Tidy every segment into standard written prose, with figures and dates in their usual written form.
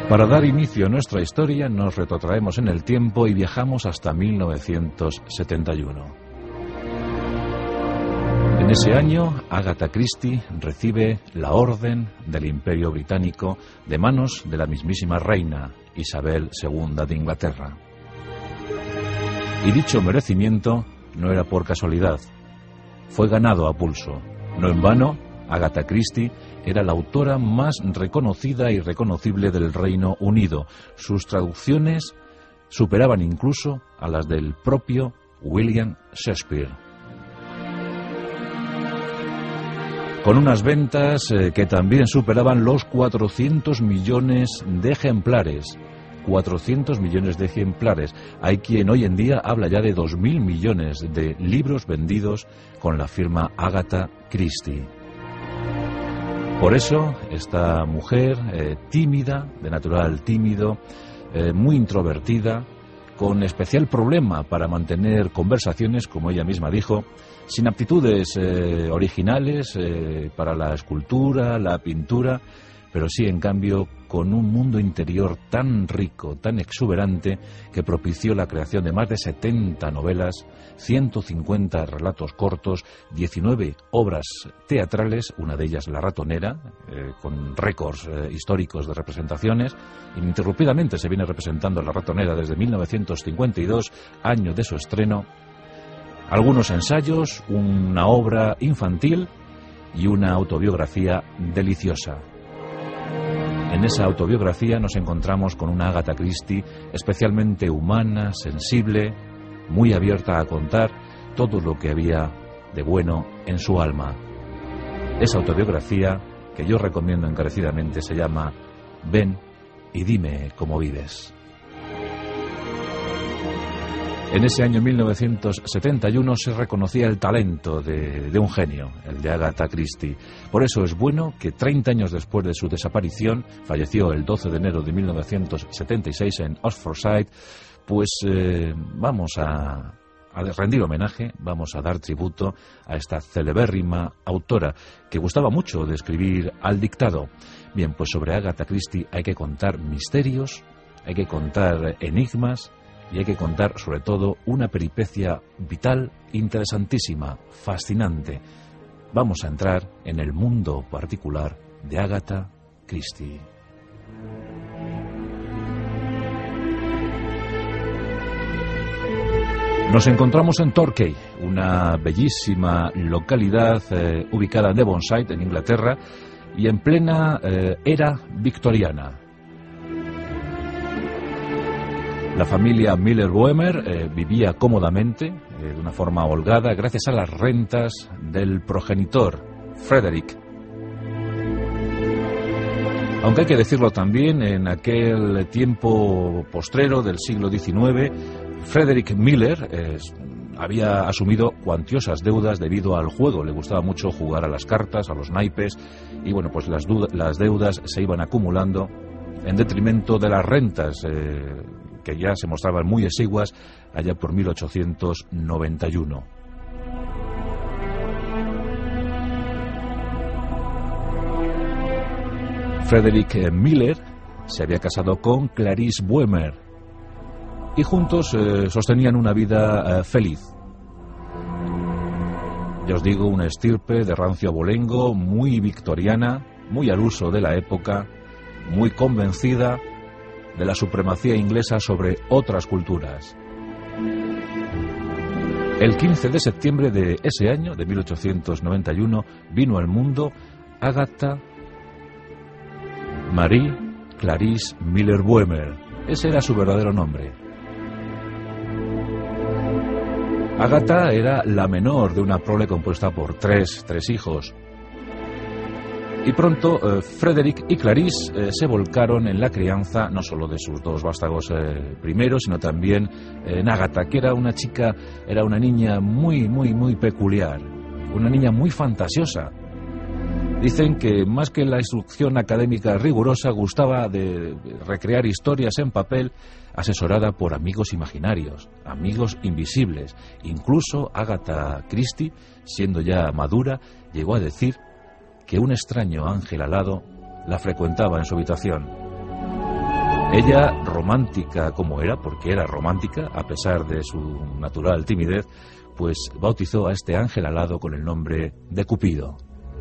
Para dar inicio a nuestra historia nos retrotraemos en el tiempo y viajamos hasta 1971. En ese año, Agatha Christie recibe la Orden del Imperio Británico de manos de la mismísima reina Isabel II de Inglaterra. Y dicho merecimiento no era por casualidad, fue ganado a pulso. No en vano, Agatha Christie era la autora más reconocida y reconocible del Reino Unido. Sus traducciones superaban incluso a las del propio William Shakespeare. Con unas ventas que también superaban los 400 millones de ejemplares. 400 millones de ejemplares. Hay quien hoy en día habla ya de 2.000 millones de libros vendidos con la firma Agatha Christie. Por eso, esta mujer tímida, de natural tímido, muy introvertida, con especial problema para mantener conversaciones, como ella misma dijo, sin aptitudes originales para la escultura, la pintura, pero sí, en cambio, con un mundo interior tan rico, tan exuberante, que propició la creación de más de 70 novelas, 150 relatos cortos, 19 obras teatrales, una de ellas La Ratonera, con récords históricos de representaciones. Ininterrumpidamente se viene representando La Ratonera desde 1952, año de su estreno. Algunos ensayos, una obra infantil y una autobiografía deliciosa. En esa autobiografía nos encontramos con una Agatha Christie especialmente humana, sensible, muy abierta a contar todo lo que había de bueno en su alma. Esa autobiografía, que yo recomiendo encarecidamente, se llama Ven y dime cómo vives. En ese año 1971 se reconocía el talento de un genio, el de Agatha Christie. Por eso es bueno que 30 años después de su desaparición, falleció el 12 de enero de 1976 en Oxfordshire, pues vamos a rendir homenaje, vamos a dar tributo a esta celebérrima autora que gustaba mucho de escribir al dictado. Bien, pues sobre Agatha Christie hay que contar misterios, hay que contar enigmas, y hay que contar, sobre todo, una peripecia vital interesantísima, fascinante. Vamos a entrar en el mundo particular de Agatha Christie. Nos encontramos en Torquay, una bellísima localidad ubicada en Devonshire, en Inglaterra, y en plena era victoriana. La familia Miller-Boehmer vivía cómodamente, de una forma holgada, gracias a las rentas del progenitor, Frederick. Aunque hay que decirlo también, en aquel tiempo postrero del siglo XIX, Frederick Miller había asumido cuantiosas deudas debido al juego. Le gustaba mucho jugar a las cartas, a los naipes, y bueno, pues las deudas se iban acumulando en detrimento de las rentas que ya se mostraban muy exiguas allá por 1891. Frederick Miller se había casado con Clarice Boehmer y juntos sostenían una vida feliz. Ya os digo, una estirpe de rancio abolengo, muy victoriana, muy al uso de la época, muy convencida de la supremacía inglesa sobre otras culturas. El 15 de septiembre de ese año, de 1891, vino al mundo Agatha Marie Clarice Miller-Boehmer. Ese era su verdadero nombre. Agatha era la menor de una prole compuesta por tres hijos. Y pronto Frederick y Clarice se volcaron en la crianza no solo de sus dos vástagos primeros, sino también en Agatha, que era una chica, era una niña muy peculiar, una niña muy fantasiosa. Dicen que más que la instrucción académica rigurosa, gustaba de recrear historias en papel, asesorada por amigos imaginarios, amigos invisibles. Incluso Agatha Christie, siendo ya madura, llegó a decir que un extraño ángel alado la frecuentaba en su habitación. Ella, romántica como era, porque era romántica, a pesar de su natural timidez, pues bautizó a este ángel alado con el nombre de Cupido.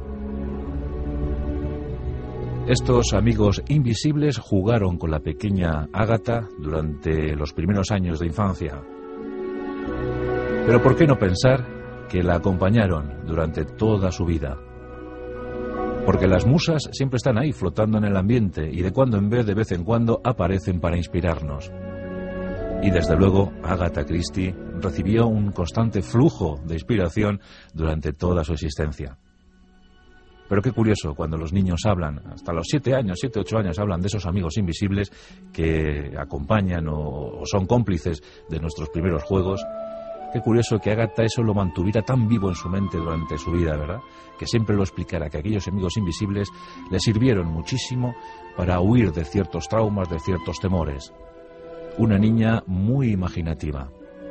Estos amigos invisibles jugaron con la pequeña Ágata durante los primeros años de infancia. Pero ¿por qué no pensar que la acompañaron durante toda su vida? Porque las musas siempre están ahí, flotando en el ambiente, y de cuando en vez en cuando, aparecen para inspirarnos. Y desde luego, Agatha Christie recibió un constante flujo de inspiración durante toda su existencia. Pero qué curioso, cuando los niños hablan, hasta los 7 años, 7, 8 años, hablan de esos amigos invisibles que acompañan o son cómplices de nuestros primeros juegos. Qué curioso que Agatha eso lo mantuviera tan vivo en su mente durante su vida, ¿verdad? Que siempre lo explicara, que aquellos amigos invisibles le sirvieron muchísimo para huir de ciertos traumas, de ciertos temores. Una niña muy imaginativa.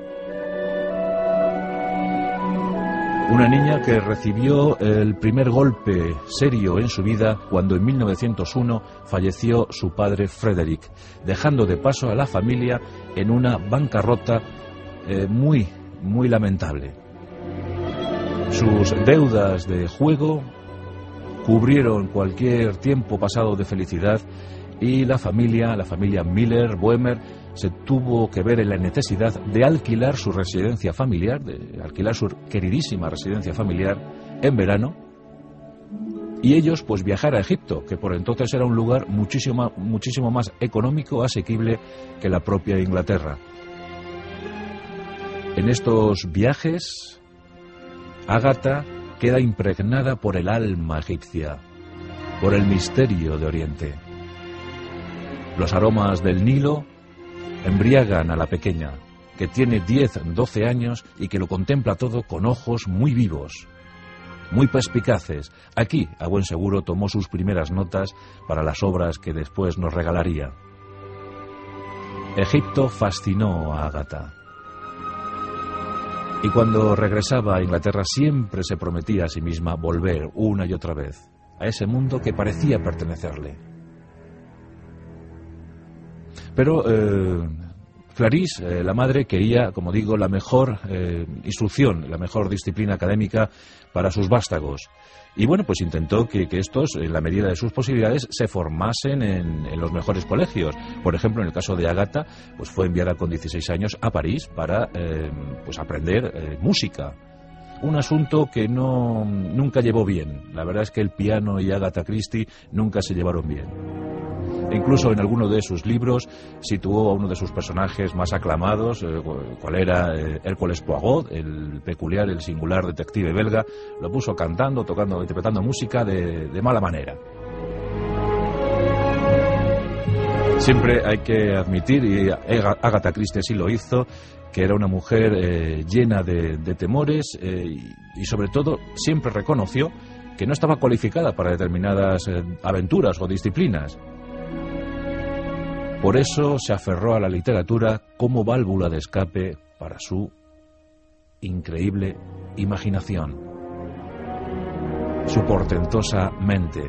Una niña que recibió el primer golpe serio en su vida cuando en 1901 falleció su padre Frederick, dejando de paso a la familia en una bancarrota muy lamentable. Sus deudas de juego cubrieron cualquier tiempo pasado de felicidad y la familia Miller, Boehmer, se tuvo que ver en la necesidad de alquilar su residencia familiar, de alquilar su queridísima residencia familiar en verano, y ellos pues viajar a Egipto, que por entonces era un lugar muchísimo más económico, asequible que la propia Inglaterra. En estos viajes, Agatha queda impregnada por el alma egipcia, por el misterio de Oriente. Los aromas del Nilo embriagan a la pequeña, que tiene 10, 12 años y que lo contempla todo con ojos muy vivos, muy perspicaces. Aquí, a buen seguro, tomó sus primeras notas para las obras que después nos regalaría. Egipto fascinó a Agatha. Y cuando regresaba a Inglaterra siempre se prometía a sí misma volver una y otra vez a ese mundo que parecía pertenecerle. Pero Clarisse, la madre, quería, como digo, la mejor instrucción, la mejor disciplina académica para sus vástagos. Y bueno, pues intentó que estos, en la medida de sus posibilidades, se formasen en los mejores colegios. Por ejemplo, en el caso de Agatha, pues fue enviada con 16 años a París para pues aprender música. Un asunto que nunca llevó bien. La verdad es que el piano y Agatha Christie nunca se llevaron bien. Incluso en alguno de sus libros situó a uno de sus personajes más aclamados, cual era Hércules Poirot, el peculiar, el singular detective belga. Lo puso cantando, tocando, interpretando música de mala manera. Siempre hay que admitir, y Agatha Christie sí lo hizo, que era una mujer llena de temores y sobre todo siempre reconoció que no estaba cualificada para determinadas aventuras o disciplinas. Por eso se aferró a la literatura como válvula de escape para su increíble imaginación, su portentosa mente.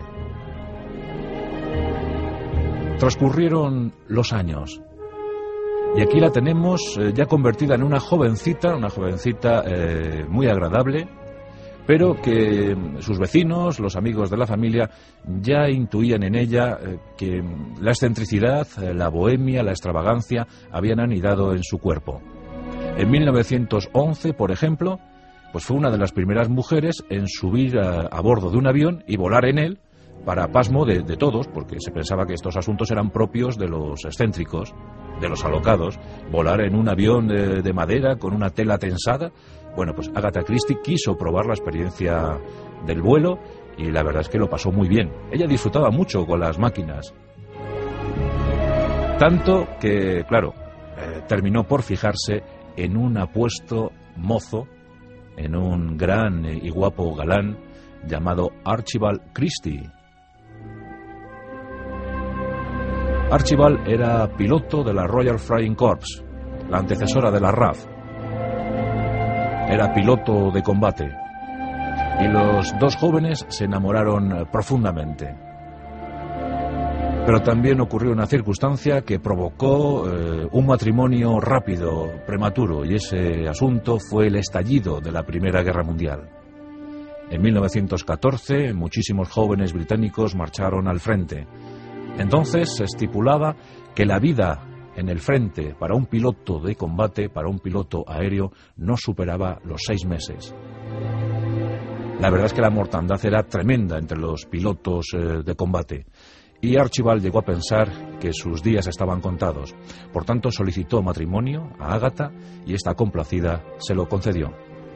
Transcurrieron los años y aquí la tenemos ya convertida en una jovencita muy agradable, pero que sus vecinos, los amigos de la familia, ya intuían en ella que la excentricidad, la bohemia, la extravagancia habían anidado en su cuerpo. En 1911, por ejemplo, pues fue una de las primeras mujeres en subir a bordo de un avión y volar en él, para pasmo de todos, porque se pensaba que estos asuntos eran propios de los excéntricos, de los alocados. Volar en un avión de madera con una tela tensada. Bueno, pues Agatha Christie quiso probar la experiencia del vuelo y la verdad es que lo pasó muy bien. Ella disfrutaba mucho con las máquinas. Tanto que, claro, terminó por fijarse en un apuesto mozo, en un gran y guapo galán llamado Archibald Christie. Archibald era piloto de la Royal Flying Corps, la antecesora de la RAF. Era piloto de combate y los dos jóvenes se enamoraron profundamente. Pero también ocurrió una circunstancia que provocó un matrimonio rápido, prematuro, y ese asunto fue el estallido de la Primera Guerra Mundial. En 1914, muchísimos jóvenes británicos marcharon al frente. Entonces se estipulaba que la vida en el frente para un piloto de combate, para un piloto aéreo, no superaba los 6 meses. La verdad es que la mortandad era tremenda entre los pilotos de combate. Y Archibald llegó a pensar que sus días estaban contados. Por tanto, solicitó matrimonio a Ágata y esta, complacida, se lo concedió.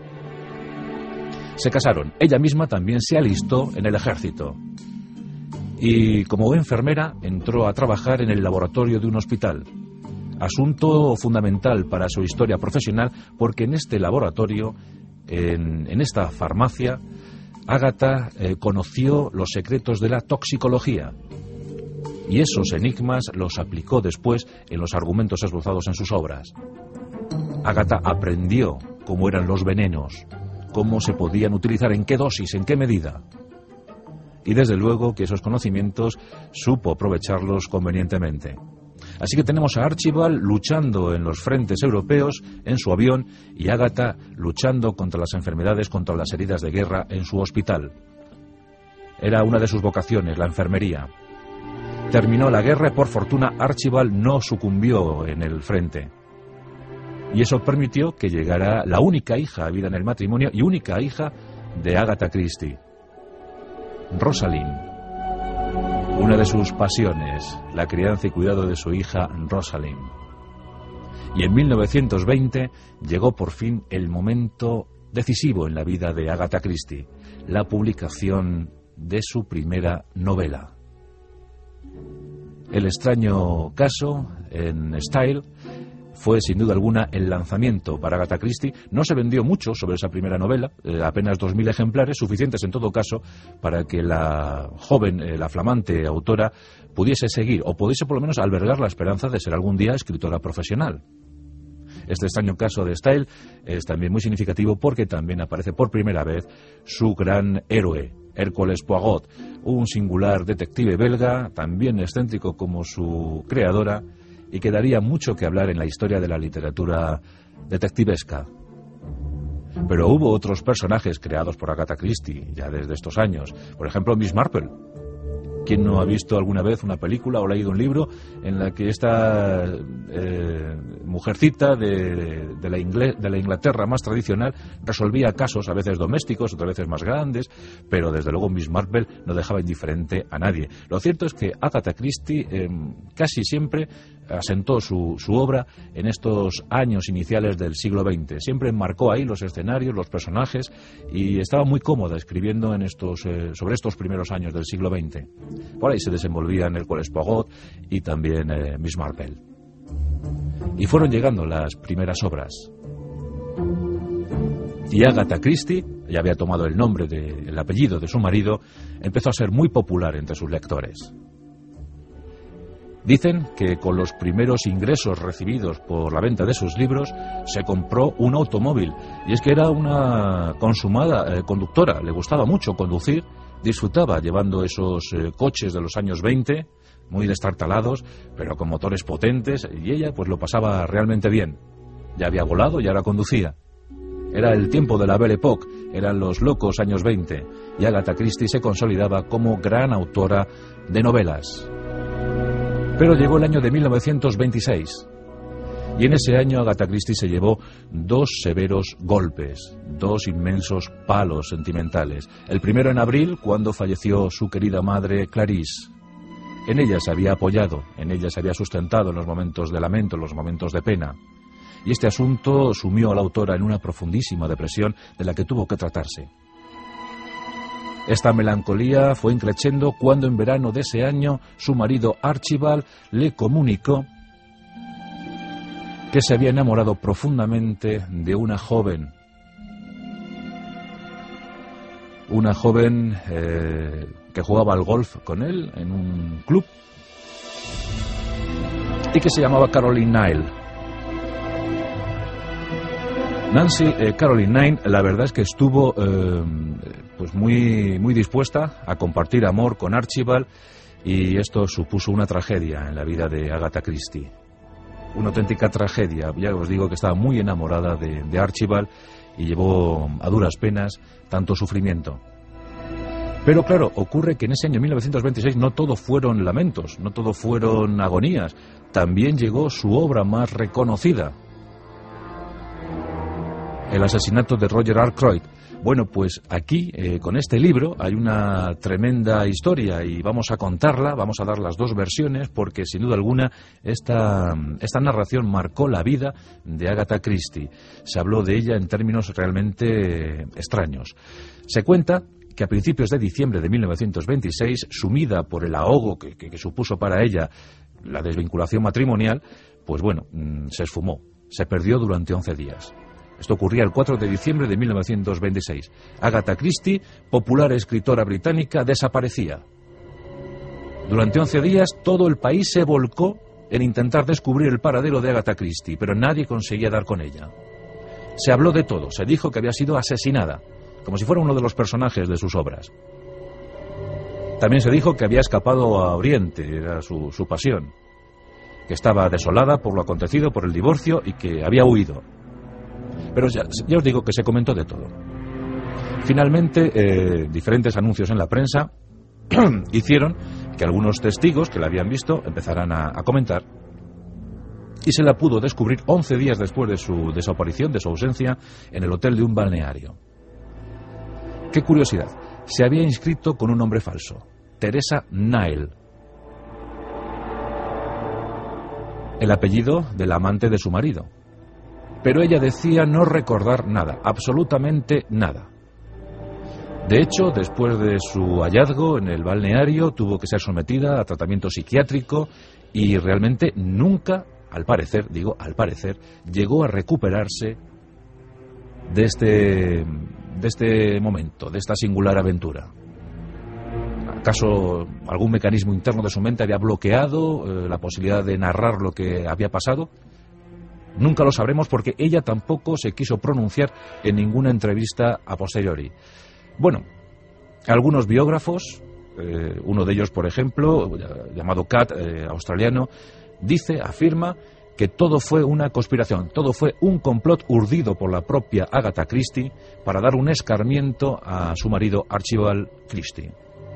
Se casaron. Ella misma también se alistó en el ejército. Y como enfermera entró a trabajar en el laboratorio de un hospital. Asunto fundamental para su historia profesional, porque en este laboratorio, en esta farmacia, Ágata conoció los secretos de la toxicología. Y esos enigmas los aplicó después en los argumentos esbozados en sus obras. Ágata aprendió cómo eran los venenos, cómo se podían utilizar, en qué dosis, en qué medida. Y desde luego que esos conocimientos supo aprovecharlos convenientemente. Así que tenemos a Archibald luchando en los frentes europeos en su avión y Ágata luchando contra las enfermedades, contra las heridas de guerra en su hospital. Era una de sus vocaciones, la enfermería. Terminó la guerra y por fortuna Archibald no sucumbió en el frente. Y eso permitió que llegara la única hija habida en el matrimonio y única hija de Agatha Christie, Rosalind. Una de sus pasiones, la crianza y cuidado de su hija Rosalind. Y en 1920 llegó por fin el momento decisivo en la vida de Agatha Christie, la publicación de su primera novela. El extraño caso en Style fue sin duda alguna el lanzamiento para Agatha Christie. No se vendió mucho sobre esa primera novela, apenas 2.000 ejemplares, suficientes en todo caso para que la joven, la flamante autora pudiese seguir o pudiese por lo menos albergar la esperanza de ser algún día escritora profesional. Este extraño caso de Style es también muy significativo porque también aparece por primera vez su gran héroe, Hércules Poirot, un singular detective belga, también excéntrico como su creadora, y que daría mucho que hablar en la historia de la literatura detectivesca. Pero hubo otros personajes creados por Agatha Christie ya desde estos años. Por ejemplo, Miss Marple. ¿Quién no ha visto alguna vez una película o leído un libro en la que esta mujercita de la Inglaterra más tradicional resolvía casos, a veces domésticos, otras veces más grandes, pero desde luego Miss Marple no dejaba indiferente a nadie? Lo cierto es que Agatha Christie casi siempre asentó su obra en estos años iniciales del siglo XX. Siempre marcó ahí los escenarios, los personajes, y estaba muy cómoda escribiendo sobre estos primeros años del siglo XX. Por ahí se desenvolvían Hércules Poirot y también Miss Marple. Y fueron llegando las primeras obras. Y Agatha Christie, ya había tomado el apellido de su marido, empezó a ser muy popular entre sus lectores. Dicen que con los primeros ingresos recibidos por la venta de sus libros se compró un automóvil. Y es que era una consumada conductora, le gustaba mucho conducir, disfrutaba llevando esos coches de los años 20, muy destartalados, pero con motores potentes, y ella pues lo pasaba realmente bien. Ya había volado y ahora conducía. Era el tiempo de la Belle Époque, eran los locos años 20, y Agatha Christie se consolidaba como gran autora de novelas. Pero llegó el año de 1926, y en ese año Agatha Christie se llevó 2 severos golpes, 2 inmensos palos sentimentales. El primero en abril, cuando falleció su querida madre Clarice. En ella se había apoyado, en ella se había sustentado en los momentos de lamento, en los momentos de pena. Y este asunto sumió a la autora en una profundísima depresión de la que tuvo que tratarse. Esta melancolía fue increciendo cuando en verano de ese año su marido Archibald le comunicó que se había enamorado profundamente de una joven que jugaba al golf con él en un club y que se llamaba Caroline Nile. Caroline Nile, la verdad es que estuvo pues muy dispuesta a compartir amor con Archibald, Y esto supuso una tragedia en la vida de Agatha Christie. Una auténtica tragedia. Ya os digo que estaba muy enamorada de Archibald y llevó a duras penas tanto sufrimiento. Pero claro, ocurre que en ese año 1926 no todo fueron lamentos, no todo fueron agonías. También llegó su obra más reconocida, el asesinato de Roger Ackroyd. Bueno, pues aquí, con este libro, hay una tremenda historia y vamos a contarla, vamos a dar las dos versiones, porque sin duda alguna esta narración marcó la vida de Agatha Christie. Se habló de ella en términos realmente extraños. Se cuenta que a principios de diciembre de 1926, sumida por el ahogo que supuso para ella la desvinculación matrimonial, pues bueno, se esfumó, se perdió durante 11 días. Esto ocurría el 4 de diciembre de 1926. Agatha Christie, popular escritora británica, desaparecía. Durante 11 días todo el país se volcó en intentar descubrir el paradero de Agatha Christie, pero nadie conseguía dar con ella. Se habló de todo, se dijo que había sido asesinada, como si fuera uno de los personajes de sus obras. También se dijo que había escapado a Oriente, era su pasión, que estaba desolada por lo acontecido, por el divorcio, y que había huido. Pero ya os digo que se comentó de todo. Finalmente, diferentes anuncios en la prensa hicieron que algunos testigos que la habían visto empezaran a comentar, y se la pudo descubrir 11 días después de su desaparición, de su ausencia, en el hotel de un balneario. Qué curiosidad, se había inscrito con un nombre falso, Teresa Nile, el apellido del amante de su marido. Pero ella decía no recordar nada, absolutamente nada. De hecho, después de su hallazgo en el balneario, tuvo que ser sometida a tratamiento psiquiátrico y realmente nunca, al parecer, llegó a recuperarse de este momento, de esta singular aventura. ¿Acaso algún mecanismo interno de su mente había bloqueado la posibilidad de narrar lo que había pasado? Nunca lo sabremos porque ella tampoco se quiso pronunciar en ninguna entrevista a posteriori. Bueno, algunos biógrafos, uno de ellos, por ejemplo, llamado Cat, australiano, afirma que todo fue una conspiración, todo fue un complot urdido por la propia Agatha Christie para dar un escarmiento a su marido Archibald Christie.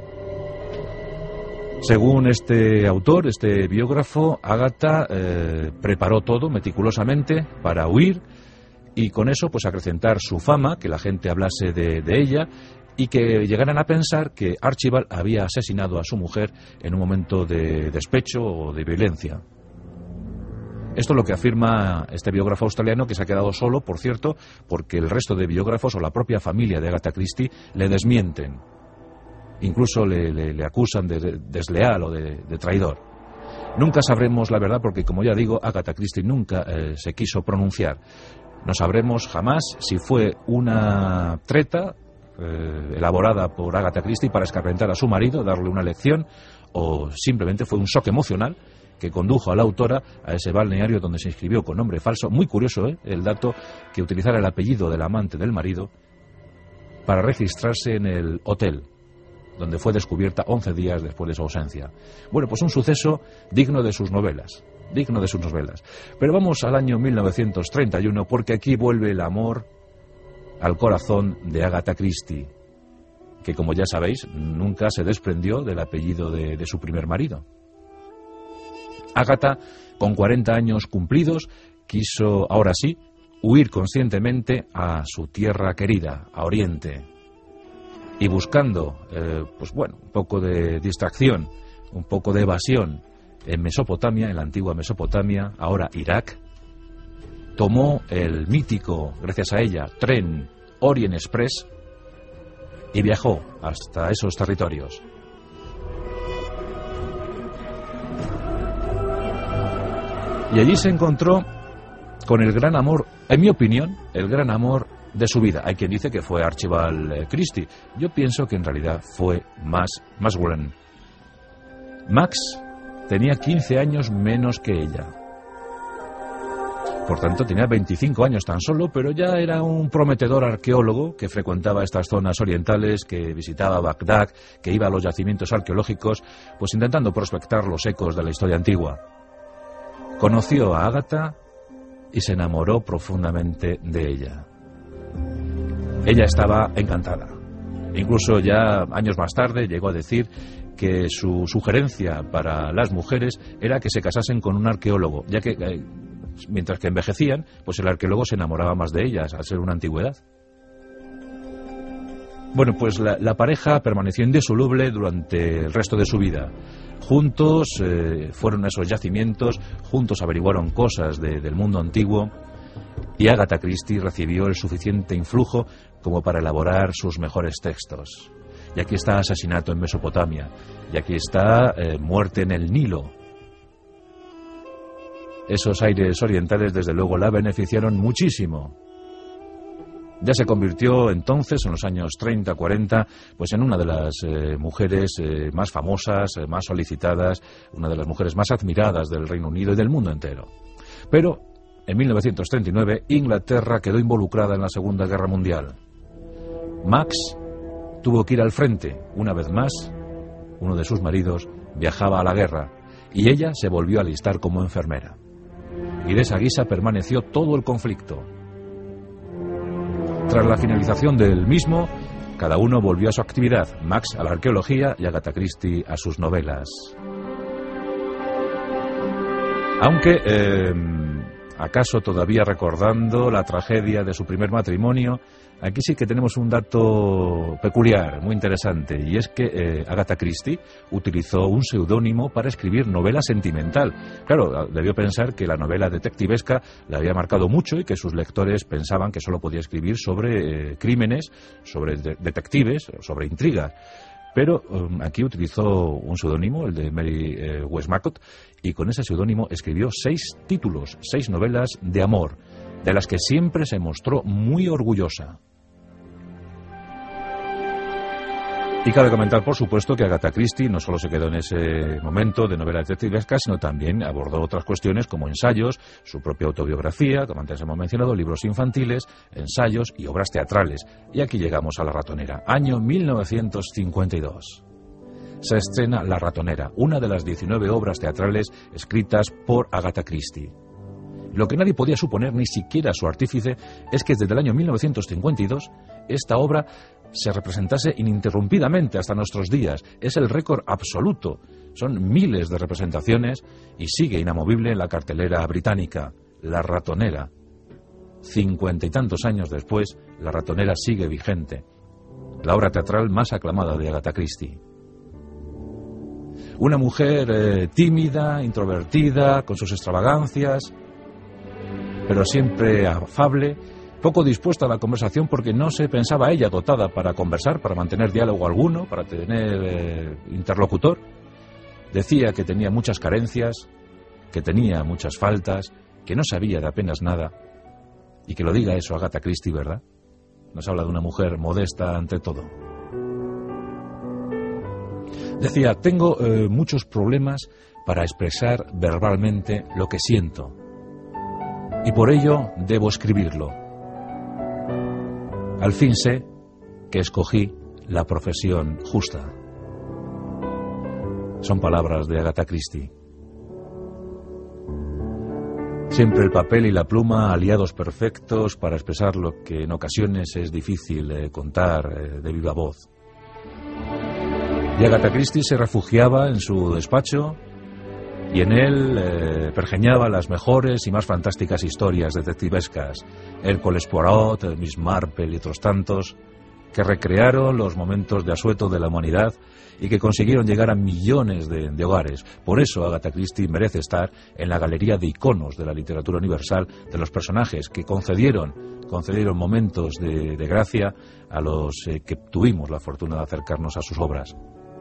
Según este autor, este biógrafo, Agatha preparó todo meticulosamente para huir y con eso pues acrecentar su fama, que la gente hablase de ella y que llegaran a pensar que Archibald había asesinado a su mujer en un momento de despecho o de violencia. Esto es lo que afirma este biógrafo australiano, que se ha quedado solo, por cierto, porque el resto de biógrafos o la propia familia de Agatha Christie le desmienten. Incluso le acusan de desleal o de traidor. Nunca sabremos la verdad porque, como ya digo, Agatha Christie nunca se quiso pronunciar. No sabremos jamás si fue una treta elaborada por Agatha Christie para escarmentar a su marido, darle una lección, o simplemente fue un shock emocional que condujo a la autora a ese balneario donde se inscribió con nombre falso. Muy curioso, el dato que utilizara el apellido del amante del marido para registrarse en el hotel donde fue descubierta 11 días después de su ausencia. Bueno, pues un suceso digno de sus novelas. Pero vamos al año 1931, porque aquí vuelve el amor al corazón de Agatha Christie, que, como ya sabéis, nunca se desprendió del apellido de su primer marido. Agatha, con 40 años cumplidos, quiso, ahora sí, huir conscientemente a su tierra querida, a Oriente. Y buscando, un poco de distracción, un poco de evasión en Mesopotamia, en la antigua Mesopotamia, ahora Irak, tomó el mítico, gracias a ella, tren Orient Express y viajó hasta esos territorios. Y allí se encontró con el gran amor, en mi opinión, el gran amor de su vida. Hay quien dice que fue Archibald Christie. Yo pienso que en realidad fue Max Wren. Max tenía 15 años menos que ella. Por tanto, tenía 25 años tan solo, pero ya era un prometedor arqueólogo que frecuentaba estas zonas orientales, que visitaba Bagdad, que iba a los yacimientos arqueológicos, pues intentando prospectar los ecos de la historia antigua. Conoció a Ágata y se enamoró profundamente de ella. Ella estaba encantada. Incluso ya años más tarde llegó a decir que su sugerencia para las mujeres era que se casasen con un arqueólogo, ya que mientras que envejecían, pues el arqueólogo se enamoraba más de ellas, al ser una antigüedad. Bueno, pues la pareja permaneció indisoluble durante el resto de su vida. Juntos fueron a esos yacimientos, juntos averiguaron cosas del mundo antiguo, y Agatha Christie recibió el suficiente influjo como para elaborar sus mejores textos. Y aquí está Asesinato en Mesopotamia, y aquí está Muerte en el Nilo. Esos aires orientales, desde luego, la beneficiaron muchísimo. Ya se convirtió entonces, en los años 30-40, pues en una de las mujeres más famosas, más solicitadas, una de las mujeres más admiradas del Reino Unido y del mundo entero. Pero en 1939 Inglaterra quedó involucrada en la Segunda Guerra Mundial. Max tuvo que ir al frente. Una vez más, uno de sus maridos viajaba a la guerra y ella se volvió a alistar como enfermera. Y de esa guisa permaneció todo el conflicto. Tras la finalización del mismo, cada uno volvió a su actividad, Max a la arqueología y Agatha Christie a sus novelas. Aunque, acaso todavía recordando la tragedia de su primer matrimonio, aquí sí que tenemos un dato peculiar, muy interesante, y es que Agatha Christie utilizó un seudónimo para escribir novela sentimental. Claro, debió pensar que la novela detectivesca le había marcado mucho y que sus lectores pensaban que solo podía escribir sobre crímenes, sobre detectives, sobre intrigas. Pero aquí utilizó un seudónimo, el de Mary Westmacott, y con ese seudónimo escribió 6 títulos, 6 novelas de amor, de las que siempre se mostró muy orgullosa. Y cabe comentar, por supuesto, que Agatha Christie no solo se quedó en ese momento de novela detectivesca, sino también abordó otras cuestiones como ensayos, su propia autobiografía, como antes hemos mencionado, libros infantiles, ensayos y obras teatrales. Y aquí llegamos a La ratonera, año 1952. Se estrena La ratonera, una de las 19 obras teatrales escritas por Agatha Christie. Lo que nadie podía suponer, ni siquiera su artífice, es que desde el año 1952 esta obra se representase ininterrumpidamente hasta nuestros días. Es el récord absoluto. Son miles de representaciones y sigue inamovible en la cartelera británica. La ratonera. 50 y tantos años después, La ratonera sigue vigente. La obra teatral más aclamada de Agatha Christie. Una mujer tímida, introvertida, con sus extravagancias, pero siempre afable, poco dispuesta a la conversación porque no se pensaba ella dotada para conversar, para mantener diálogo alguno, para tener interlocutor. Decía que tenía muchas carencias, que tenía muchas faltas, que no sabía de apenas nada. Y que lo diga eso Agatha Christie, ¿verdad? Nos habla de una mujer modesta ante todo. Decía, tengo muchos problemas para expresar verbalmente lo que siento. Y por ello debo escribirlo. Al fin sé que escogí la profesión justa. Son palabras de Agatha Christie. Siempre el papel y la pluma aliados perfectos para expresar lo que en ocasiones es difícil contar de viva voz. Y Agatha Christie se refugiaba en su despacho y en él pergeñaba las mejores y más fantásticas historias detectivescas, Hércules Poirot, Miss Marple y otros tantos, que recrearon los momentos de asueto de la humanidad y que consiguieron llegar a millones de hogares. Por eso Agatha Christie merece estar en la galería de iconos de la literatura universal, de los personajes que concedieron momentos de gracia a los que tuvimos la fortuna de acercarnos a sus obras.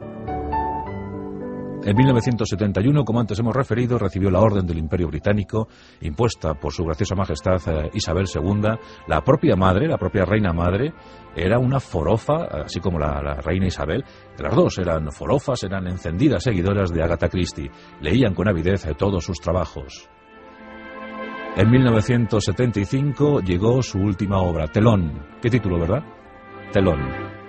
En 1971, como antes hemos referido, recibió la Orden del Imperio Británico, impuesta por su graciosa majestad Isabel II. La propia madre, la propia reina madre, era una forofa, así como la reina Isabel. Las dos eran forofas, eran encendidas seguidoras de Agatha Christie. Leían con avidez todos sus trabajos. En 1975 llegó su última obra, Telón. ¿Qué título, verdad? Telón.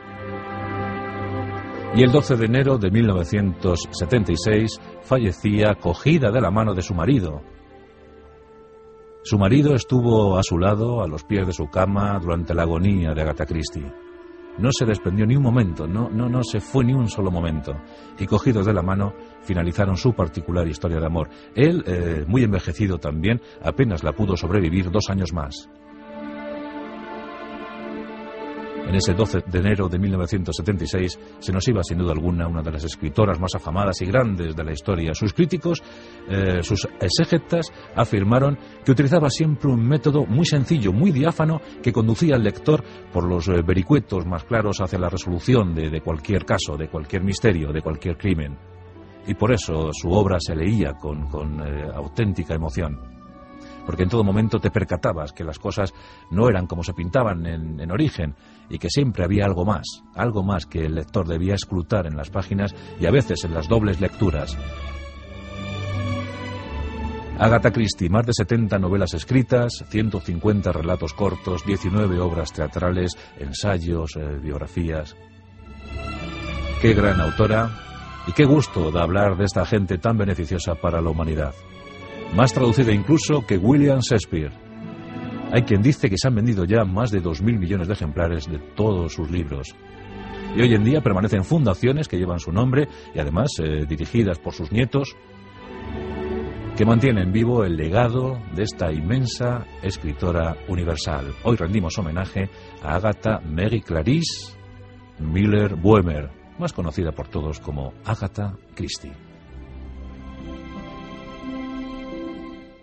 Y el 12 de enero de 1976 fallecía cogida de la mano de su marido. Su marido estuvo a su lado, a los pies de su cama, durante la agonía de Agatha Christie. No se desprendió ni un momento, no se fue ni un solo momento. Y cogidos de la mano, finalizaron su particular historia de amor. Él, muy envejecido también, apenas la pudo sobrevivir 2 años más. En ese 12 de enero de 1976 se nos iba sin duda alguna una de las escritoras más afamadas y grandes de la historia. Sus críticos, sus exégetas, afirmaron que utilizaba siempre un método muy sencillo, muy diáfano, que conducía al lector por los vericuetos más claros hacia la resolución de cualquier caso, de cualquier misterio, de cualquier crimen. Y por eso su obra se leía con auténtica emoción. Porque en todo momento te percatabas que las cosas no eran como se pintaban en origen y que siempre había algo más que el lector debía escrutar en las páginas y a veces en las dobles lecturas. Agatha Christie, más de 70 novelas escritas, 150 relatos cortos, 19 obras teatrales, ensayos, biografías. Qué gran autora y qué gusto da hablar de esta gente tan beneficiosa para la humanidad. Más traducida incluso que William Shakespeare. Hay quien dice que se han vendido ya más de 2.000 millones de ejemplares de todos sus libros. Y hoy en día permanecen fundaciones que llevan su nombre y además dirigidas por sus nietos, que mantienen vivo el legado de esta inmensa escritora universal. Hoy rendimos homenaje a Agatha Mary Clarice Miller Boehmer, más conocida por todos como Agatha Christie.